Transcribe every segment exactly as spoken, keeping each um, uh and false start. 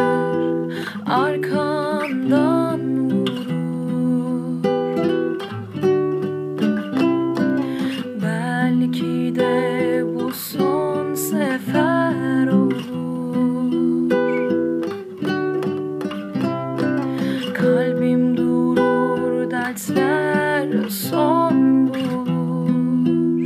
arkandan vurur. Belki de bu son sefer olur. Kalbim durur, dertler son bulur.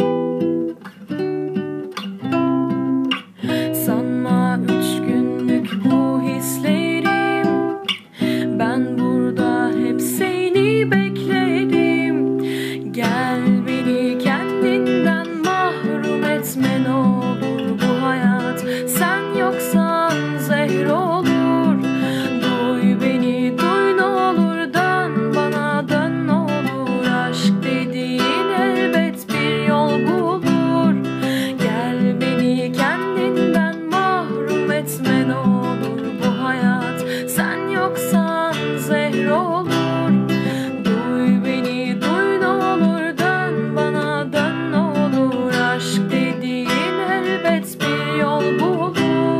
Sanma üç günlük bu hislerim, ben burada hep seni bekledim. Gel beni kendinden mahrum etme ne olur, bu hayat sen yoksan zehir olur. Duy beni, duy ne olur, dön bana, dön ne olur. Aşk dediğin elbet bir yol bulur. Gel beni kendinden mahrum etme ne olur, bu hayat sen yoksan zehir olur. Duy beni, duy ne olur, dön bana, dön ne olur. Aşk dediğin elbet bir yol bulur.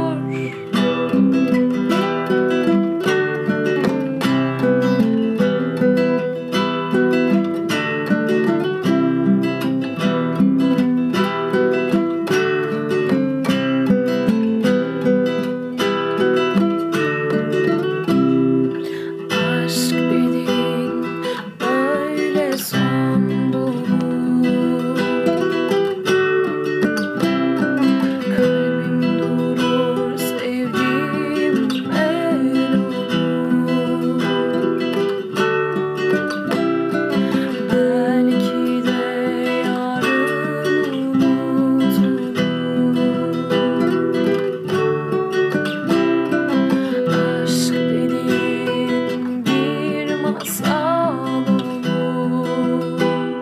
Aşk dediğin öyle son bulur. Kalbim durur, sevdiğim el olur. Belki de yarın unutulur. Aşk dediğin bir masal olur.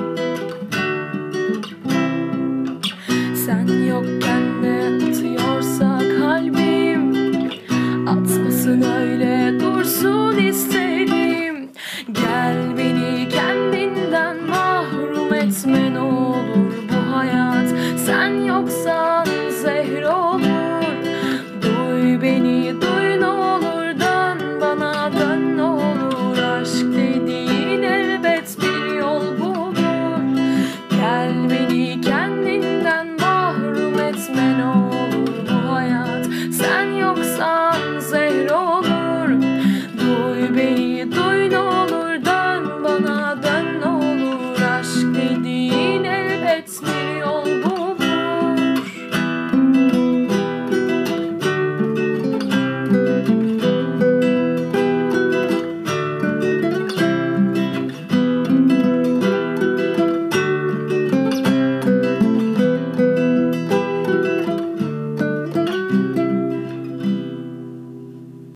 Sen yokken ne atıyorsa kalbim, atmasın öyle dursun istedim. Gel beni kendinden mahrum etme ne olur, bu hayat sen yoksan zehir olur. Duy beni, duy ne olur, dön bana, dön ne olur. Aşk dediğin elbet bir yol bulur. Gel beni kendinden mahrum etme ne olur, bu hayat sen yoksan zehir olur. Duy beni, duy ne olur, dön bana, dön ne olur. Aşk dediğin elbet